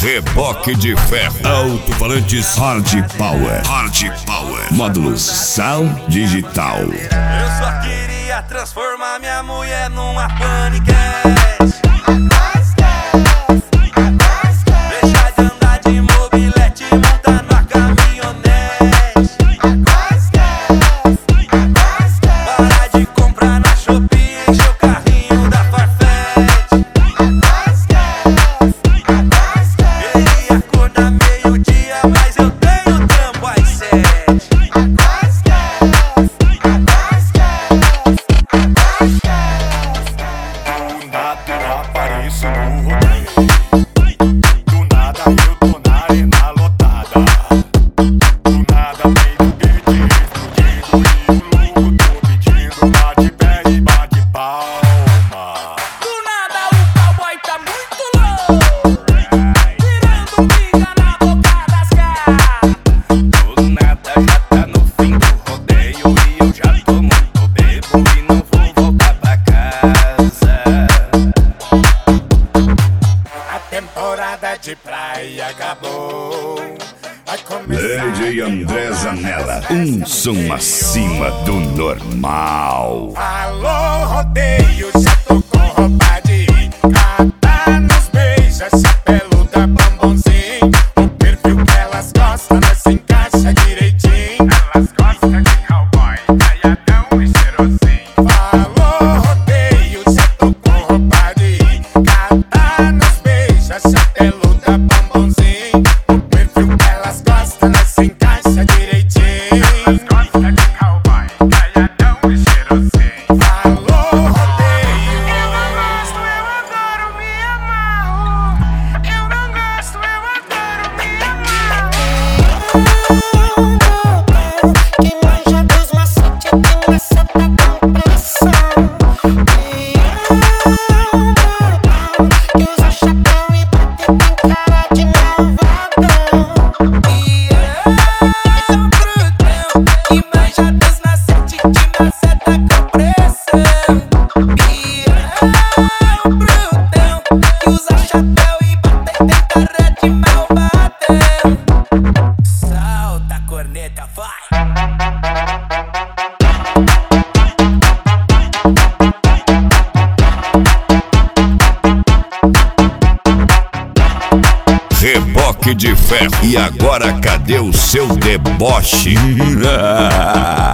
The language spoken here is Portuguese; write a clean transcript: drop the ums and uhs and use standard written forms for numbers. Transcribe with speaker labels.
Speaker 1: Reboque de ferro. Alto-falantes Hard Power. Módulos Sound Digital.
Speaker 2: Eu só queria transformar minha mulher numa paniquete. Deixar de andar de mobilete, montar na caminhonete. Parar de comprar na Shopee, encher o carrinho da Farfetch. Queria acordar meio-dia, mas eu tenho trampo às 7.
Speaker 3: Apareço no rodeio. Do nada eu tô na arena lotada. Do nada vem o beat explodindo e o louco tô pedindo. Bate pé e bate palma.
Speaker 2: Do nada o cowboy tá muito louco, tirando pinga na boca das caras.
Speaker 3: Do nada já tá no fim do rodeio e eu já tô muito bebo e não vou voltar pra casa. A temporada de praia acabou. Vai começar.
Speaker 1: DJ André Zanella. Um som acima do normal.
Speaker 3: Alô, rodeio, já tô com roupa de ir. Cata nos beija, chapéu da bombonzinho. O perfil que elas gostam, nós se encaixa direitinho. Elas gostam de cowboy, caiadão e cheirosinho. Alô, rodeio, já tô com roupa de ir. Cata nos beija, chapéu da bombonzinho. O perfil que elas gostam, nós se encaixa direitinho. Elas gostam de cowboy, caiadão e cheirosinho. Alô, rodeio. Eu não gosto, eu adoro, me amarro. Eu não gosto, eu adoro, me amarro.
Speaker 4: Que manja dos macetes, que maceta com pressão. Que usa chapéu e bate, tem cara de malvadão.
Speaker 2: Que manja dos macetes, que maceta com pressão. Brutão, que usa chapéu e bate, tem cara de malvadão. Solta a corneta, vai!
Speaker 1: Reboque de ferro. E agora cadê o seu deboche?